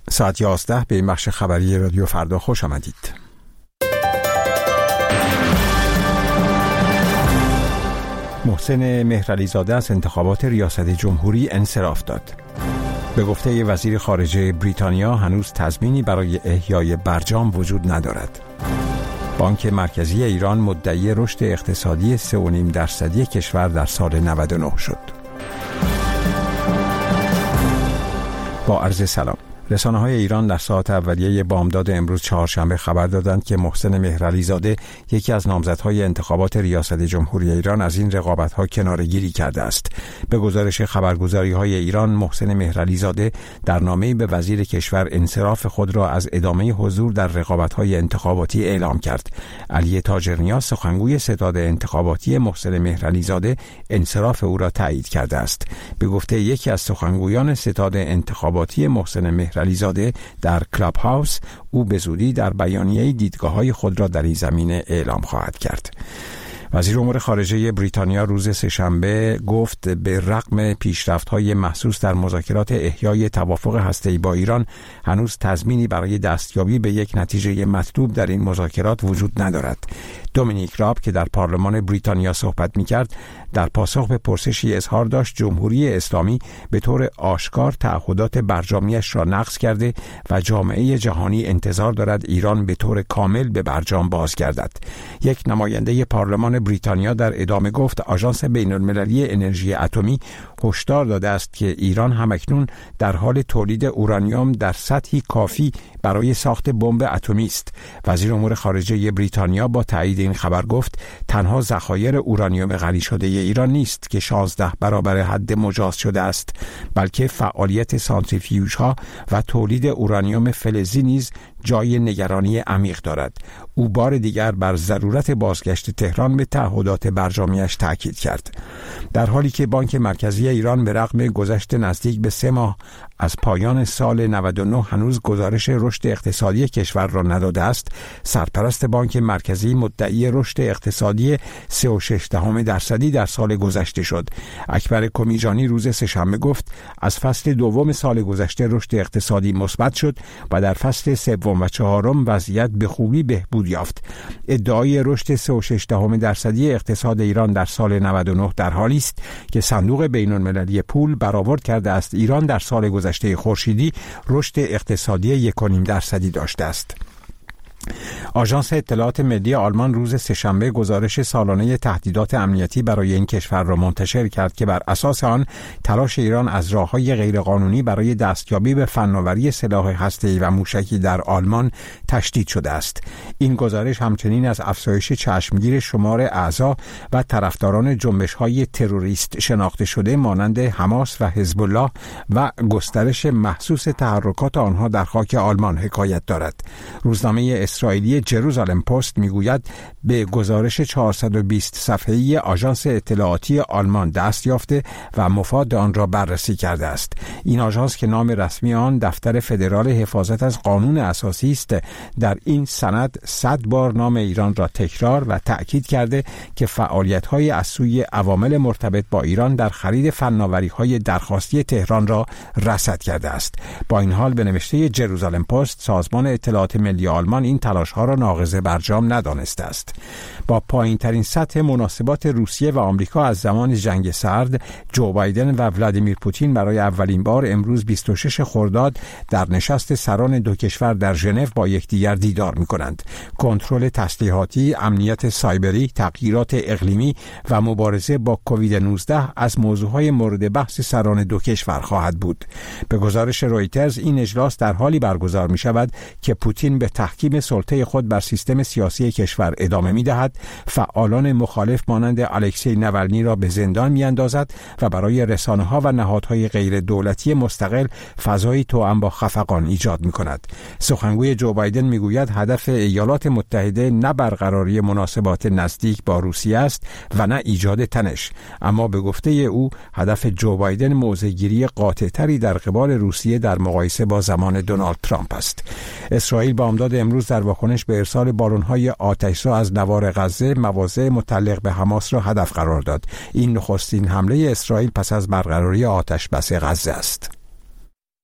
ساعت 11 به این بخش خبری رادیو فردا خوش آمدید. محسن مهرعلیزاده از انتخابات ریاست جمهوری انصراف داد. به گفته وزیر خارجه بریتانیا هنوز تضمینی برای احیای برجام وجود ندارد. بانک مرکزی ایران مدعی رشد اقتصادی 3.5% کشور در سال 99 شد. با عرض سلام. رسانه‌های ایران در ساعت اولیه بامداد امروز چهارشنبه خبر دادند که محسن مهرعلیزاده یکی از نامزدهای انتخابات ریاست جمهوری ایران از این رقابت‌ها کناره‌گیری کرده است. به گزارش خبرگزاری‌های ایران محسن مهرعلیزاده در نامه‌ای به وزیر کشور انصراف خود را از ادامه حضور در رقابت‌های انتخاباتی اعلام کرد. علی تاجرنیاز سخنگوی ستاد انتخاباتی محسن مهرعلیزاده انصراف او را تایید کرده است. به گفته یکی از سخنگویان ستاد انتخاباتی محسن مهرعلیزاده در کلاب هاوس، او به زودی در بیانیه دیدگاه‌های خود را در این زمینه اعلام خواهد کرد. وزیر امور خارجه بریتانیا روز سه‌شنبه گفت به رغم پیشرفت‌های محسوس در مذاکرات احیای توافق هسته‌ای با ایران، هنوز تضمینی برای دستیابی به یک نتیجه مطلوب در این مذاکرات وجود ندارد. دومینیک راب که در پارلمان بریتانیا صحبت می‌کرد، در پاسخ به پرسشی اظهار داشت جمهوری اسلامی به طور آشکار تعهدات برجامیش را نقض کرده و جامعه جهانی انتظار دارد ایران به طور کامل به برجام بازگردد. یک نماینده پارلمان بریتانیا در ادامه گفت آژانس بین‌المللی انرژی اتمی هشدار داده است که ایران همکنون در حال تولید اورانیوم در سطحی کافی برای ساخت بمب اتمی است. وزیر امور خارجه بریتانیا با تایید این خبر گفت تنها ذخایر اورانیوم غنی شده ایران نیست که 16 برابر حد مجاز شده است، بلکه فعالیت سانتریفیوژها و تولید اورانیوم فلزی نیز جای نگرانی عمیق دارد. او بار دیگر بر ضرورت بازگشت تهران به تعهدات برجامیش تاکید کرد. در حالی که بانک مرکزی ایران به رغم گذشت نزدیک به 3 ماه از پایان سال 99 هنوز گزارش رشد اقتصادی کشور را نداده است، سرپرست بانک مرکزی مدعی رشد اقتصادی 3.6% در سال گذشته شد. اکبر کمیجانی روز سه‌شنبه گفت از فصل دوم سال گذشته رشد اقتصادی مثبت شد و در فصل سوم و چهارم وضعیت به خوبی بهبود یافت. ادعای رشد 3.6% اقتصاد ایران در سال 99 در حالی است که صندوق بین‌المللی پول برآورد کرده است ایران در سال گذشته خورشیدی رشد اقتصادی 1.5% داشته است. آژانس اطلاعات ملی آلمان روز سه‌شنبه گزارش سالانه تهدیدات امنیتی برای این کشور را منتشر کرد که بر اساس آن تلاش ایران از راه‌های غیرقانونی برای دستیابی به فناوری سلاح هسته‌ای و موشکی در آلمان تشدید شده است. این گزارش همچنین از افزایش چشمگیر شمار اعضا و طرفداران جنبش‌های تروریست شناخته شده مانند حماس و حزب الله و گسترش محسوس تحرکات آنها در خاک آلمان حکایت دارد. روزنامه اسرائیلی جروزالم پست میگوید به گزارش 420 صفحه‌ای آژانس اطلاعاتی آلمان دست یافته و مفاد آن را بررسی کرده است. این آژانس که نام رسمی آن دفتر فدرال حفاظت از قانون اساسی است، در این سند 100 بار نام ایران را تکرار و تأکید کرده که فعالیت‌های از سوی عوامل مرتبط با ایران در خرید فناوری‌های درخواستی تهران را رصد کرده است. با این حال به نوشته جروزالم پست سازمان اطلاعات ملی آلمان این تلاش‌ها را ناقض برجام ندانسته است. با پایین‌ترین سطح مناسبات روسیه و آمریکا از زمان جنگ سرد، جو بایدن و ولادیمیر پوتین برای اولین بار امروز 26 خرداد در نشست سران دو کشور در ژنو با یکدیگر دیدار می‌کنند. کنترل تسلیحاتی، امنیت سایبری، تغییرات اقلیمی و مبارزه با کووید 19 از موضوعهای مورد بحث سران دو کشور خواهد بود. به گزارش رویترز این اجلاس در حالی برگزار می‌شود که پوتین به تحکیم سلطه خود بر سیستم سیاسی کشور ادامه می‌دهد، فعالان مخالف مانند الکسی ناولنی را به زندان می‌اندازد و برای رسانه‌ها و نهادهای غیر دولتی مستقل فضایی توأم با خفقان ایجاد می‌کند. سخنگوی جو بایدن می‌گوید هدف ایالات متحده نه برقراری مناسبات نزدیک با روسیه است و نه ایجاد تنش، اما به گفته او هدف جو بایدن موضع‌گیری قاطع‌تری در قبال روسیه در مقایسه با زمان دونالد ترامپ است. اسرائیل بامداد امروز در واکنش به ارسال بالون‌های آتش‌زا از نوار غزه مواضع متعلق به حماس را هدف قرار داد. این نخستین حمله اسرائیل پس از برقراری آتش‌بس غزه است.